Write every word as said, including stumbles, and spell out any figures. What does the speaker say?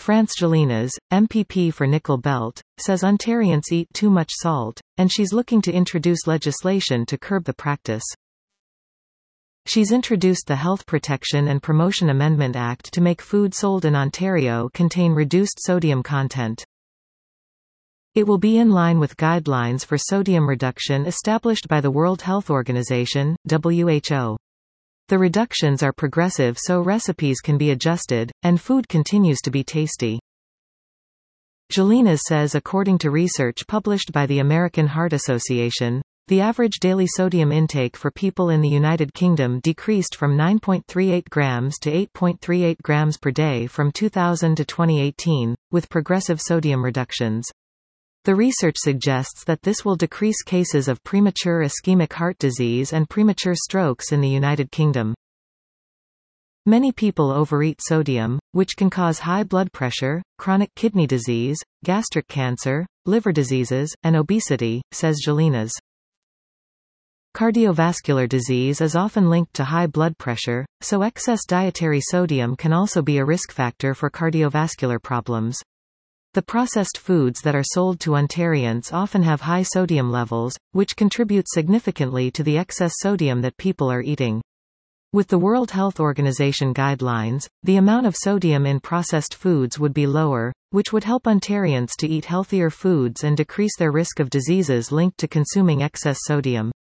France. Gelinas, M P P for Nickel Belt, says Ontarians eat too much salt, and she's looking to introduce legislation to curb the practice. She's introduced the Health Protection and Promotion Amendment Act to make food sold in Ontario contain reduced sodium content. It will be in line with guidelines for sodium reduction established by the World Health Organization, W H O. The reductions are progressive so recipes can be adjusted, and food continues to be tasty. Gelinas says according to research published by the American Heart Association, the average daily sodium intake for people in the United Kingdom decreased from nine point three eight grams to eight point three eight grams per day from two thousand to twenty eighteen, with progressive sodium reductions. The research suggests that this will decrease cases of premature ischemic heart disease and premature strokes in the United Kingdom. Many people overeat sodium, which can cause high blood pressure, chronic kidney disease, gastric cancer, liver diseases, and obesity, says Gelinas. Cardiovascular disease is often linked to high blood pressure, so excess dietary sodium can also be a risk factor for cardiovascular problems. The processed foods that are sold to Ontarians often have high sodium levels, which contribute significantly to the excess sodium that people are eating. With the World Health Organization guidelines, the amount of sodium in processed foods would be lower, which would help Ontarians to eat healthier foods and decrease their risk of diseases linked to consuming excess sodium.